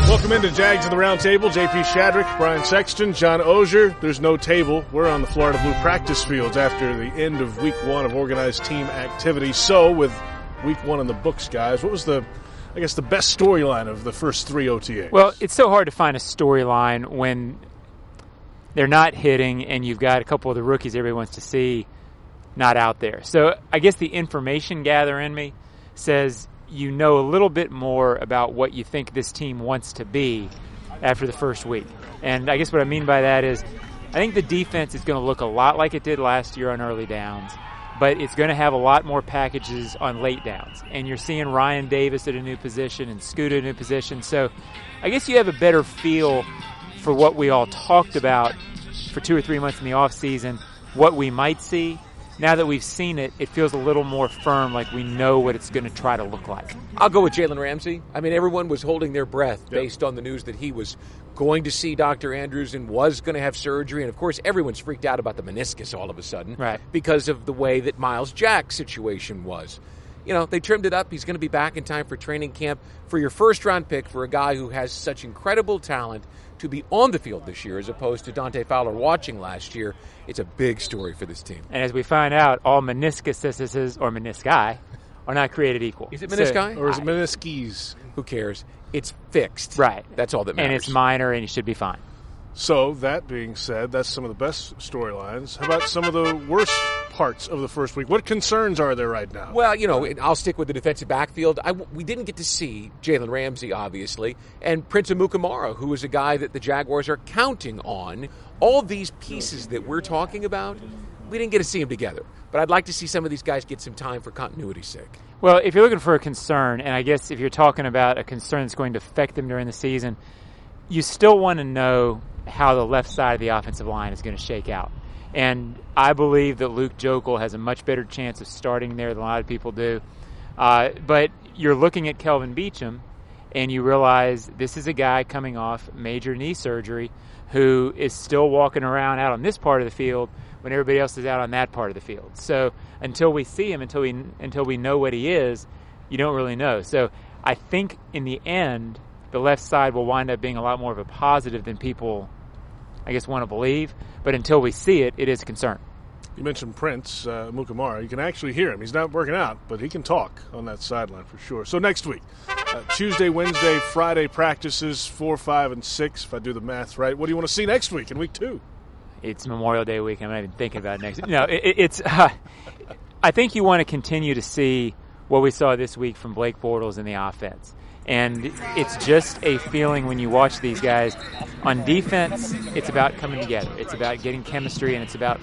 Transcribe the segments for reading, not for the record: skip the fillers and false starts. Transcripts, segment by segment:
Welcome into Jags in the Round Table. JP Shadrick, Brian Sexton, John Ogier. There's no table. We're on the Florida Blue practice fields after the end of week one of organized team activity. So with week one in the books, guys, what was the best storyline of the first three OTAs? Well, it's so hard to find a storyline when they're not hitting and you've got a couple of the rookies everybody wants to see not out there. So I guess the information gather in me says you know a little bit more about what you think this team wants to be after the first week. And I guess what I mean by that is I think the defense is going to look a lot like it did last year on early downs, but it's going to have a lot more packages on late downs. And you're seeing Ryan Davis at a new position and Scoot at a new position. So I guess you have a better feel for what we all talked about for 2 or 3 months in the offseason, what we might see. Now that we've seen it, it feels a little more firm, like we know what it's going to try to look like. I'll go with Jalen Ramsey. I mean, everyone was holding their breath based on the news that he was going to see Dr. Andrews and was going to have surgery. And, of course, everyone's freaked out about the meniscus all of a sudden because of the way that Miles Jack's situation was. You know, they trimmed it up. He's going to be back in time for training camp. For your first-round pick, for a guy who has such incredible talent to be on the field this year as opposed to Dante Fowler watching last year, it's a big story for this team. And as we find out, all meniscuses or menisci are not created equal. Is it menisci? Or is it meniscus? Who cares? It's fixed. Right. That's all that matters. And it's minor, and you should be fine. So, that being said, that's some of the best storylines. How about some of the worst parts of the first week? What concerns are there right now? Well, you know, I'll stick with the defensive backfield. We didn't get to see Jalen Ramsey, obviously, and Prince Amukamara, who is a guy that the Jaguars are counting on. All these pieces that we're talking about, we didn't get to see them together. But I'd like to see some of these guys get some time for continuity's sake. Well, if you're looking for a concern, and I guess if you're talking about a concern that's going to affect them during the season, you still want to know how the left side of the offensive line is going to shake out. And I believe that Luke Joeckel has a much better chance of starting there than a lot of people do. But you're looking at Kelvin Beachum, and you realize this is a guy coming off major knee surgery who is still walking around out on this part of the field when everybody else is out on that part of the field. So until we see him, until we know what he is, you don't really know. So I think in the end, the left side will wind up being a lot more of a positive than people, I guess, want to believe. But until we see it, it is a concern. You mentioned Prince Amukamara. You can actually hear him. He's not working out, but he can talk on that sideline for sure. So next week, Tuesday, Wednesday, Friday practices, 4, 5, and 6, if I do the math right. What do you want to see next week in week 2? It's Memorial Day week. I'm not even thinking about it next week. No, it's. I think you want to continue to see what we saw this week from Blake Bortles in the offense. And it's just a feeling when you watch these guys. On defense, it's about coming together. It's about getting chemistry, and it's about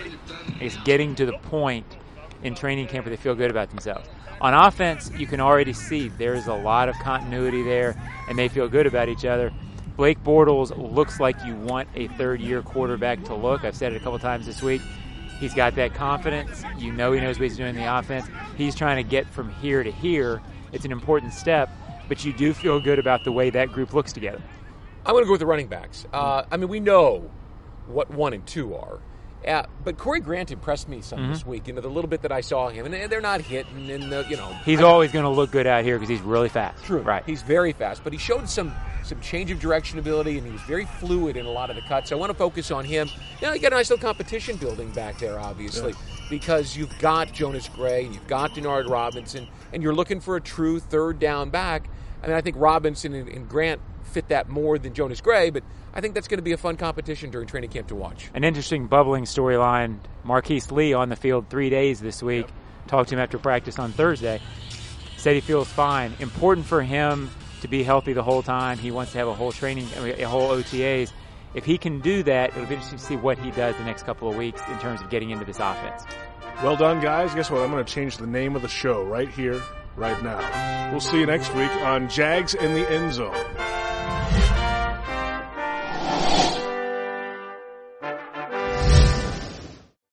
getting to the point in training camp where they feel good about themselves. On offense, you can already see there's a lot of continuity there, and they feel good about each other. Blake Bortles looks like you want a third-year quarterback to look. I've said it a couple times this week. He's got that confidence. You know he knows what he's doing in the offense. He's trying to get from here to here. It's an important step, but you do feel good about the way that group looks together. I'm going to go with the running backs. I mean, we know what 1 and 2 are. But Corey Grant impressed me some this week. You know, the little bit that I saw him, and they're not hitting, and he's always going to look good out here because he's really fast. True, right? He's very fast, but he showed some change of direction ability, and he was very fluid in a lot of the cuts. So I want to focus on him. You know, you got a nice little competition building back there, obviously, because you've got Jonas Gray, and you've got Denard Robinson, and you're looking for a true third down back. I mean, I think Robinson and Grant fit that more than Jonas Gray, but I think that's going to be a fun competition during training camp to watch. An interesting bubbling storyline. Marquise Lee on the field 3 days this week. Talked to him after practice on Thursday. Said he feels fine. Important for him to be healthy the whole time. He wants to have a whole OTAs. If he can do that, it'll be interesting to see what he does the next couple of weeks in terms of getting into this offense. Well done, guys. Guess what? I'm going to change the name of the show right here, right now. We'll see you next week on Jags in the End Zone.